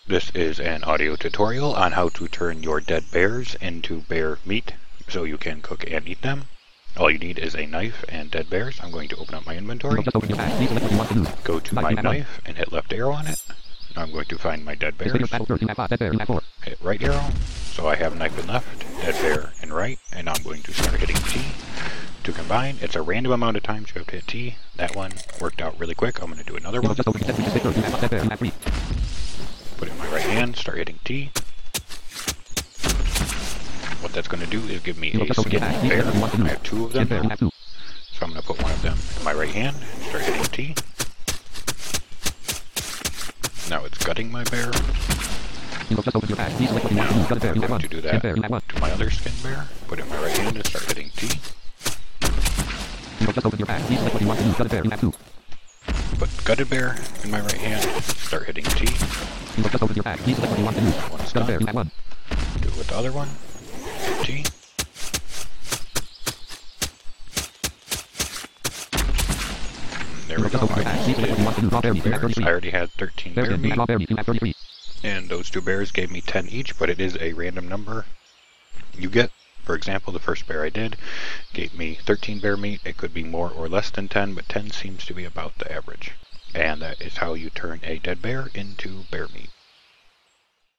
This is an audio tutorial on how to turn your dead bears into bear meat so you can cook and eat them. All you need is a knife and dead bears. I'm going to open up my inventory, go to my knife and hit left arrow on it. Now I'm going to find my dead bears, hit right arrow, so I have knife and left, dead bear and right, and now I'm going to start hitting T to combine. It's a random amount of times you have to hit T. That one worked out really quick. I'm going to do another one. Put it in my right hand, start hitting T. What that's going to do is give me a skin bear. I have two of them now. So I'm going to put one of them in my right hand, start hitting T. Now it's gutting my bear. Now I'm going to do that to my other skin bear. Put it in my right hand and start hitting T. Put gutted bear in my right hand, start hitting T. One's done. Do it with the other one. T. There we go. I already had 13 bear meat. And those two bears gave me 10 each, but it is a random number you get. For example, the first bear I did gave me 13 bear meat. It could be more or less than 10, but 10 seems to be about the average. And that is how you turn a dead bear into bear meat.